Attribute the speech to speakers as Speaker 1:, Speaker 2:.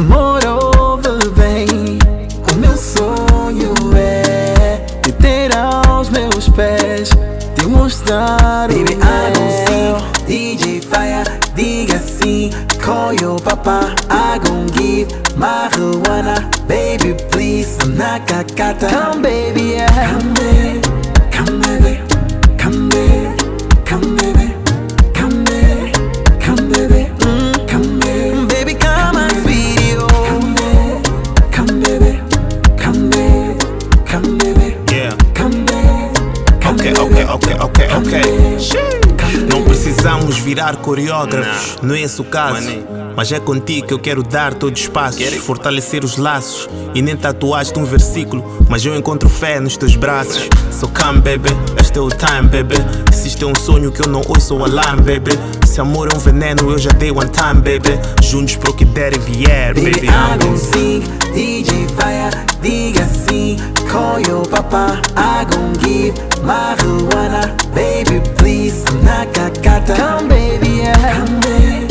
Speaker 1: Amor, ouve bem. O meu sonho é te ter aos meus pés, te mostrar
Speaker 2: Baby,
Speaker 1: o
Speaker 2: I gon'
Speaker 1: mel.
Speaker 2: sing, DJ Fire, diga sim. Call your papa, I gon' give marijuana. Baby, please, I'm not cacata.
Speaker 1: Come baby, yeah.
Speaker 2: Come baby, come baby, come baby, come baby, come baby, come baby, come baby.
Speaker 1: Baby, come and video.
Speaker 2: Come baby, come baby, come baby, come baby,
Speaker 3: Yeah.
Speaker 2: come baby, come
Speaker 3: Ok,
Speaker 2: baby,
Speaker 3: ok, ok, ok, ok. Não precisamos virar coreógrafos, não é esse o caso. Mas é contigo que eu quero dar todo espaço, fortalecer os laços. E nem tatuaste um versículo, mas eu encontro fé nos teus braços. So come baby, este é o time baby. Se isto é um sonho que eu não ouço o alarme baby. Se amor é um veneno eu já dei one time baby. Juntos pro que der e vier
Speaker 2: baby,
Speaker 3: baby.
Speaker 2: I gon' sing, DJ Fire, diga sim. Call your papa, I gon' give marijuana. Baby, please, I'm not cacata.
Speaker 1: Come baby, yeah.
Speaker 2: Come baby,